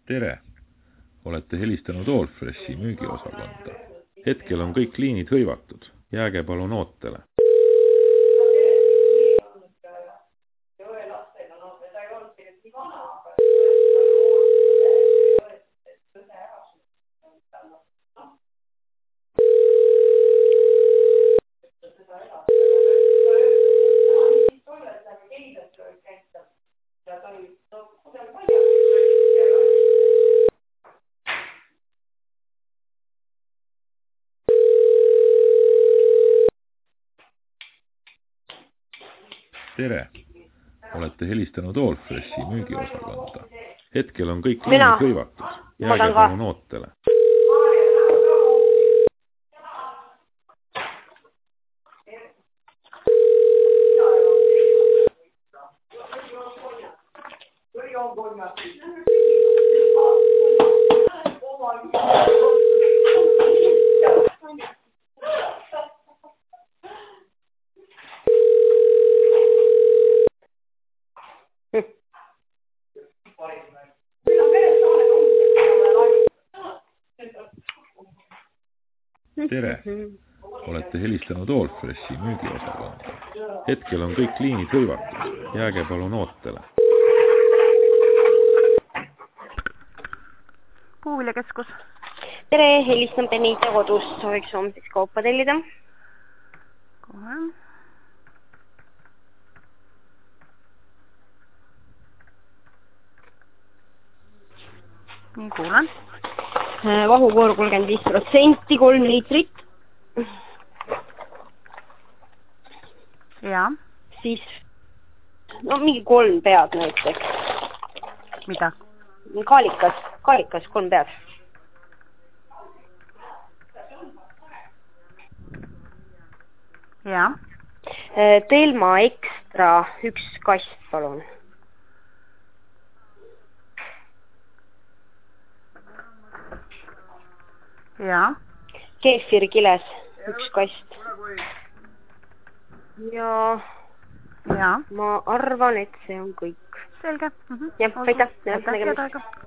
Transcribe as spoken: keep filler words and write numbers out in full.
Tere! Olete helistanud Allfreshi müügiosakonda. Hetkel on kõik liinid hõivatud. Jääge palun ootele. Tere! Olete helistanud Allfreshi müügiosakonda. Hetkel on kõik liinid hõivatud. Jääge palun ootele. Tere! Olete helistanud Allfreshi müügiosakonda. Hetkel on kõik liinid hõivatud. Jääge palun ootele. Puuviljakeskus. Tere, helistan Benita kodust. Sooviks homseks kaupa tellida. Kohe. Nii, kuulen. Vahukoor kolmkümmend viis protsenti, kolm liitrit. Ja. Siis, no mingi kolm pead näiteks. Mida? Kaalikas, kaalikas, kolm pead. Ja. Telma ekstra üks kast, palun. Ja. Keefir kiles, üks kast. Ja, ja. Ma arvan, et see on kõik. Selge. Jah, aitäh. Aitäh, head aega.